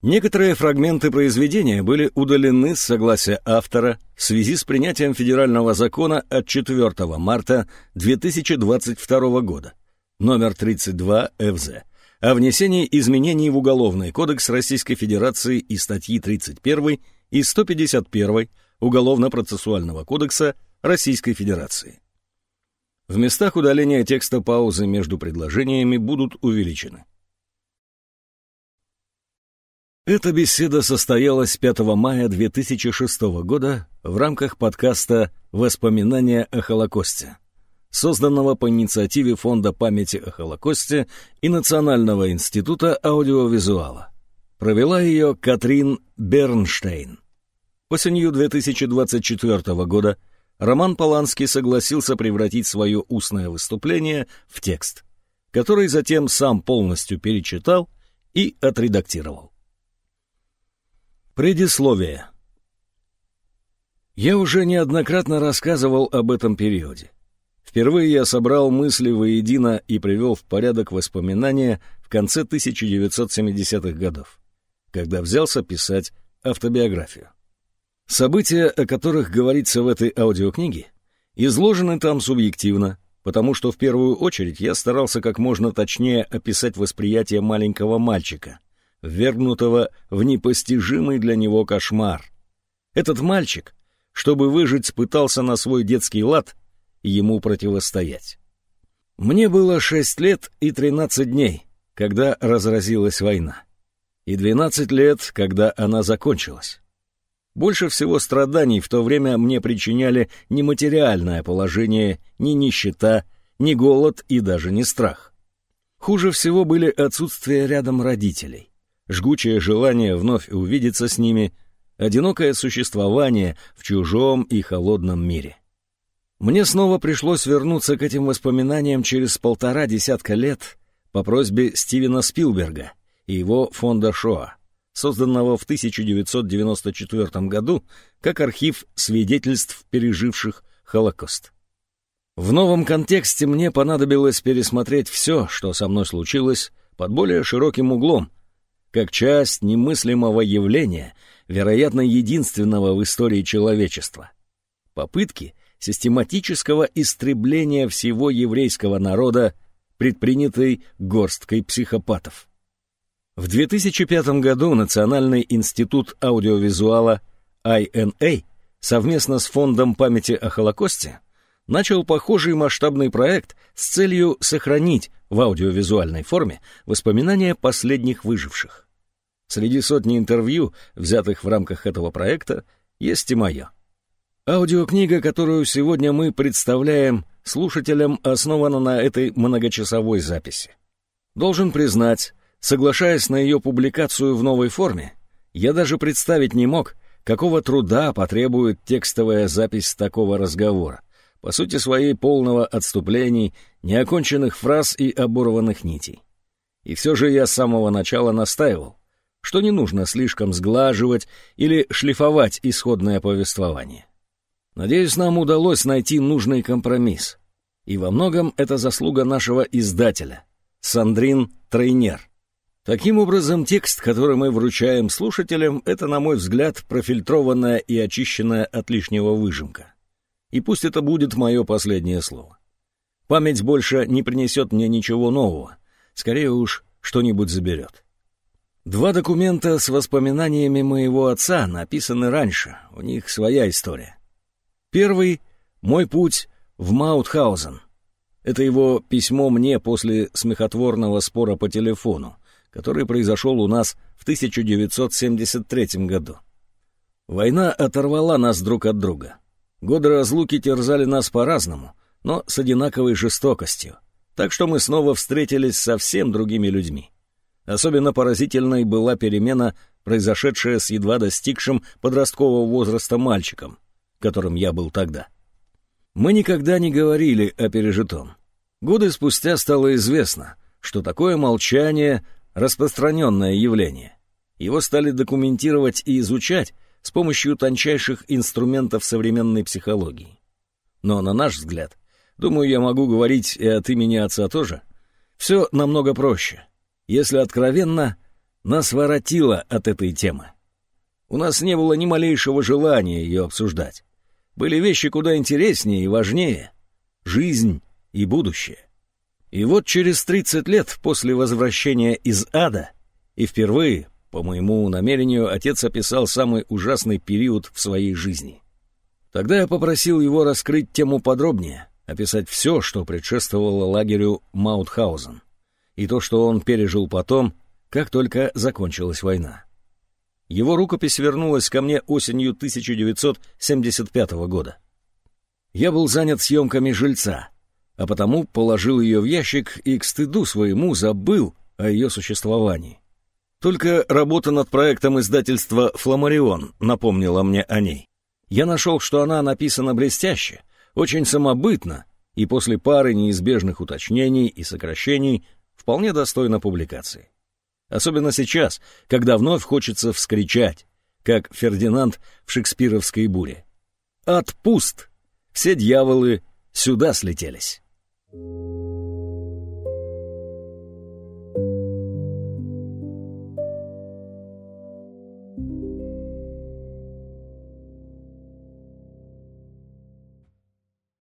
Некоторые фрагменты произведения были удалены с согласия автора в связи с принятием федерального закона от 4 марта 2022 года, номер 32 ФЗ, о внесении изменений в Уголовный кодекс Российской Федерации и статьи 31 и 151 Уголовно-процессуального кодекса Российской Федерации. В местах удаления текста паузы между предложениями будут увеличены. Эта беседа состоялась 5 мая 2006 года в рамках подкаста «Воспоминания о Холокосте», созданного по инициативе Фонда памяти о Холокосте и Национального института аудиовизуала. Провела ее Катрин Бернштейн. Осенью 2024 года Роман Поланский согласился превратить свое устное выступление в текст, который затем сам полностью перечитал и отредактировал. Предисловие. Я уже неоднократно рассказывал об этом периоде. Впервые я собрал мысли воедино и привел в порядок воспоминания в конце 1970-х годов, когда взялся писать автобиографию. События, о которых говорится в этой аудиокниге, изложены там субъективно, потому что в первую очередь я старался как можно точнее описать восприятие маленького мальчика, ввергнутого в непостижимый для него кошмар. Этот мальчик, чтобы выжить, пытался на свой детский лад ему противостоять. Мне было 6 лет и 13 дней, когда разразилась война, и 12 лет, когда она закончилась. Больше всего страданий в то время мне причиняли не материальное положение, ни нищета, ни голод и даже не страх. Хуже всего были отсутствие рядом родителей, жгучее желание вновь увидеться с ними, одинокое существование в чужом и холодном мире. Мне снова пришлось вернуться к этим воспоминаниям через 1,5 десятка лет по просьбе Стивена Спилберга и его фонда Шоа, созданного в 1994 году как архив свидетельств переживших Холокост. В новом контексте мне понадобилось пересмотреть все, что со мной случилось, под более широким углом, как часть немыслимого явления, вероятно, единственного в истории человечества. Попытки систематического истребления всего еврейского народа, предпринятой горсткой психопатов. В 2005 году Национальный институт аудиовизуала INA совместно с Фондом памяти о Холокосте начал похожий масштабный проект с целью сохранить в аудиовизуальной форме воспоминания последних выживших. Среди сотни интервью, взятых в рамках этого проекта, есть и мое. Аудиокнига, которую сегодня мы представляем слушателям, основана на этой многочасовой записи. Должен признать, соглашаясь на ее публикацию в новой форме, я даже представить не мог, какого труда потребует текстовая запись такого разговора, по сути своей полного отступлений, неоконченных фраз и оборванных нитей. И все же я с самого начала настаивал, что не нужно слишком сглаживать или шлифовать исходное повествование. Надеюсь, нам удалось найти нужный компромисс, и во многом это заслуга нашего издателя, Сандрин Трейнер. Таким образом, текст, который мы вручаем слушателям, это, на мой взгляд, профильтрованная и очищенная от лишнего выжимка. И пусть это будет мое последнее слово. Память больше не принесет мне ничего нового, скорее уж что-нибудь заберет. 2 документа с воспоминаниями моего отца написаны раньше, у них своя история. Первый — мой путь в Маутхаузен. Это его письмо мне после смехотворного спора по телефону, который произошел у нас в 1973 году. Война оторвала нас друг от друга. Годы разлуки терзали нас по-разному, но с одинаковой жестокостью, так что мы снова встретились с совсем другими людьми. Особенно поразительной была перемена, произошедшая с едва достигшим подросткового возраста мальчиком, которым я был тогда. Мы никогда не говорили о пережитом. Годы спустя стало известно, что такое молчание — распространенное явление. Его стали документировать и изучать с помощью тончайших инструментов современной психологии. Но, на наш взгляд, думаю, я могу говорить и от имени отца тоже, все намного проще. Если откровенно, Нас воротило от этой темы. У нас не было ни малейшего желания ее обсуждать. Были вещи куда интереснее и важнее — жизнь и будущее. И вот через 30 лет после возвращения из ада, и впервые, по моему намерению, отец описал самый ужасный период в своей жизни. Тогда я попросил его раскрыть тему подробнее, описать все, что предшествовало лагерю Маутхаузен, и то, что он пережил потом, как только закончилась война. Его рукопись вернулась ко мне осенью 1975 года. Я был занят съемками «Жильца», а потому положил ее в ящик и к стыду своему забыл о ее существовании. Только работа над проектом издательства «Фламарион» напомнила мне о ней. Я нашел, что она написана блестяще, очень самобытно, и после пары неизбежных уточнений и сокращений вполне достойна публикации. Особенно сейчас, когда вновь хочется вскричать, как Фердинанд в шекспировской буре. «Ад пуст! Все дьяволы сюда слетелись!»